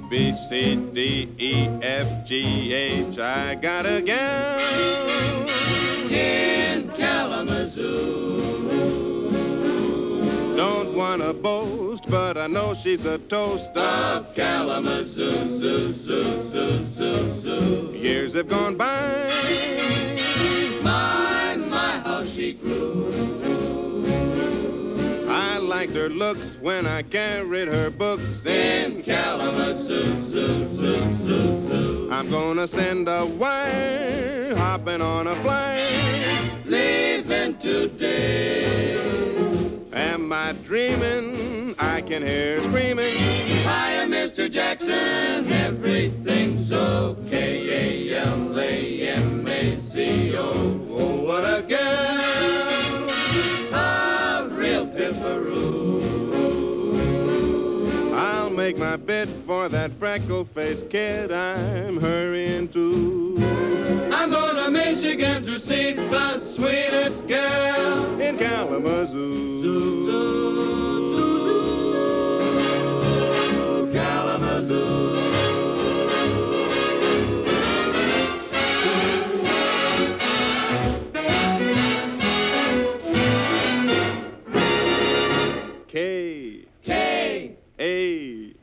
B, C, D, E, F, G, H. I got a gal in Kalamazoo. Don't wanna boast, but I know she's the toast of Kalamazoo, zoo, zoo, zoo, zoo, zoo. Years have gone by. My, how she grew. I liked her looks when I carried her books in Kalamazoo, zoo, zoo, zoo, zoo. I'm gonna send a wire, hopping on a flight, leaving today. Am I dreaming? I can hear her screaming. Hiya, Mr. Jackson, everything's okay. A-L-A-M-A-C-O. Oh, what a girl! A real pipperoo. I'll make my bid for that freckle-faced kid I'm hurrying to. I'm going to Michigan to see the sweetest girl in Kalamazoo. Kalamazoo. K. K. A.